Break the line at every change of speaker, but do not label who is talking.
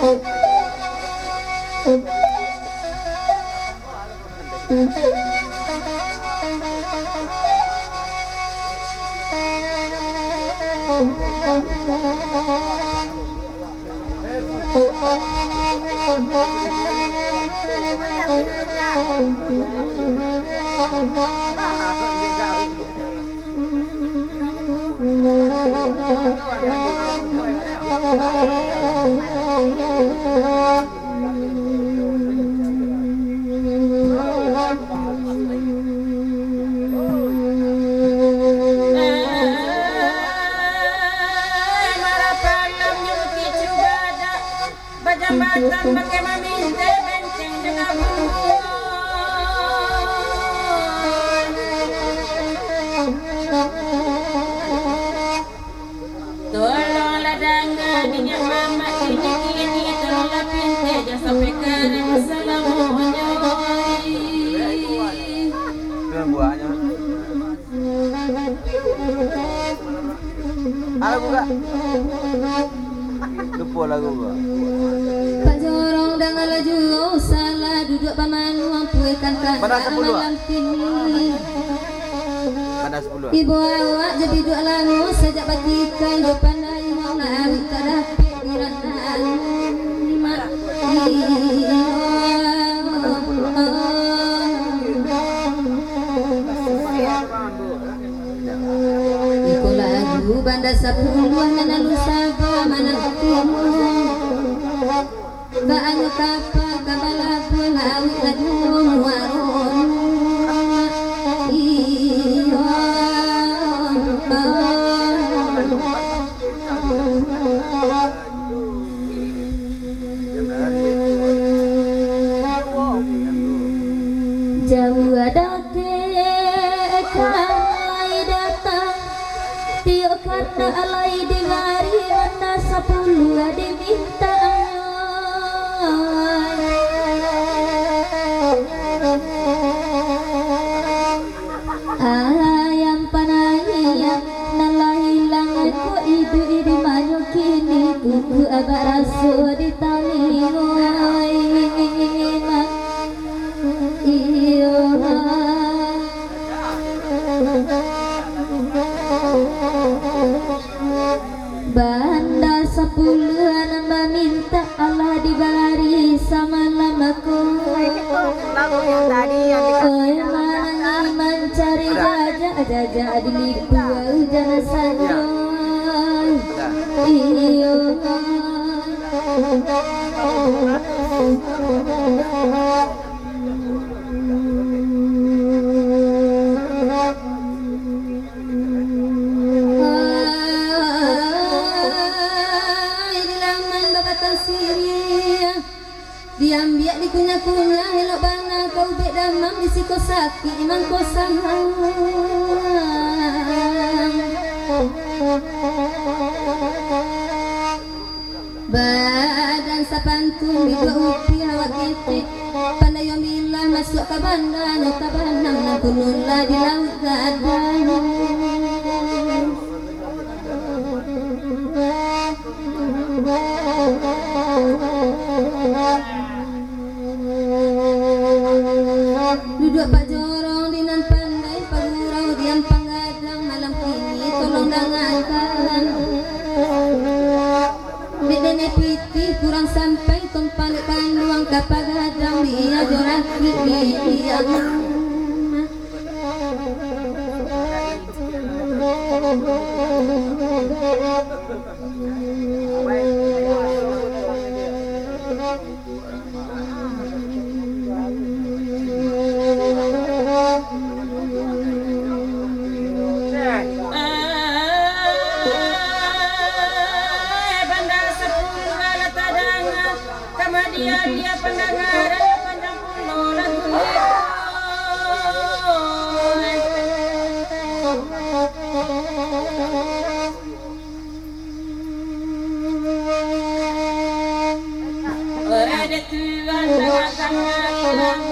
Bajambatan pakai maminte benceng dengan tolonglah dengan minyak mama ini tolonglah pinte jangan sampai kering selamanya.
Itu buahnya. Lagu gak? Lupa lagu gak?
Pak Jorong dengan laju salah duduk paman mampukan malam kini.
Pada 10.
Ibu awak jadi duduk lama sejak batikan do pandai mau awik kadapet diratan lima. Iku lagu banda sepuluhan menalu sabah mana timu. Baanu kapal kabala pun awik lagu muaron. Jauh ada kekai datang tiok kata alai di mari anda 10 diminta ayam panaya nalahilang ko idu idi mayo kini kuku abaraso di talingoy iyo banda 10 meminta Allah dibari sama lamaku
Lagu yang tadi yang
oi manangi mencari jajah di liku hujan saja iyo diambil di kunyah-kunyah elok bana kau bek damam di siko sakit iman kosang badan sapantun di dua upi awak ketek pandai yang bilah masuk ke bandar nyata banang nak kunullah di laut gadang duduk Pak Jorong di nan pandai pagurau diam panggadang malam kini tolong dangakan dedene piti kurang sampai tumpang panduang kapagadang dia joraki dia
dia pendengar panjang pulau lagu ada Tuhan dengan sangat